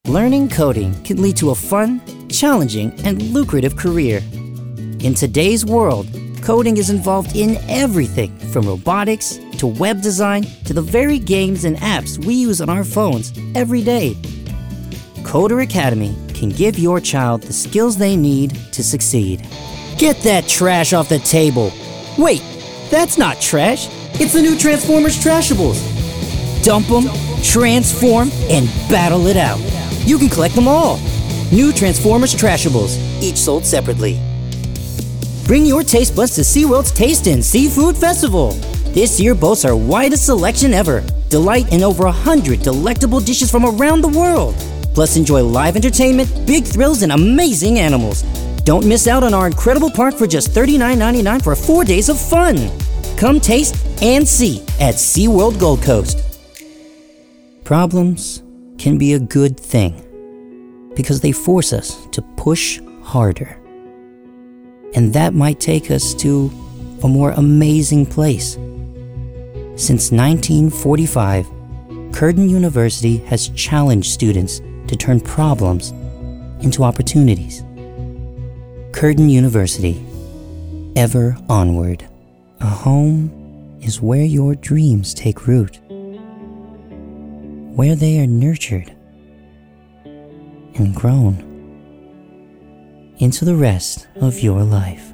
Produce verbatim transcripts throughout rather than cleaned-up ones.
Learning coding can lead to a fun, challenging, and lucrative career. In today's world, coding is involved in everything from robotics to web design to the very games and apps we use on our phones every day. Coder Academy can give your child the skills they need to succeed. Get that trash off the table. Wait, that's not trash. It's the new Transformers Trashables. Dump them, transform, and battle it out. You can collect them all. New Transformers Trashables, each sold separately. Bring your taste buds to SeaWorld's Taste and Seafood Festival. This year boasts our widest selection ever. Delight in over a hundred delectable dishes from around the world. Plus enjoy live entertainment, big thrills, and amazing animals. Don't miss out on our incredible park for just thirty-nine ninety-nine for four days of fun. Come taste and see at SeaWorld Gold Coast. Problems can be a good thing because they force us to push harder. And that might take us to a more amazing place. Since nineteen forty-five, Curtin University has challenged students to turn problems into opportunities. Curtin University, ever onward. A home is where your dreams take root, where they are nurtured and grown into the rest of your life.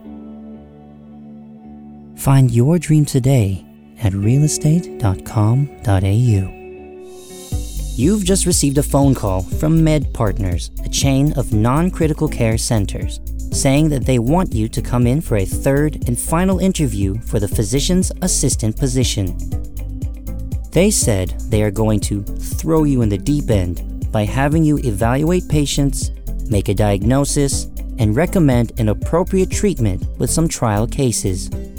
Find your dream today at real estate dot com dot a u. You've just received a phone call from Med Partners, a chain of non-critical care centers, saying that they want you to come in for a third and final interview for the physician's assistant position. They said they are going to throw you in the deep end by having you evaluate patients, make a diagnosis, and recommend an appropriate treatment with some trial cases.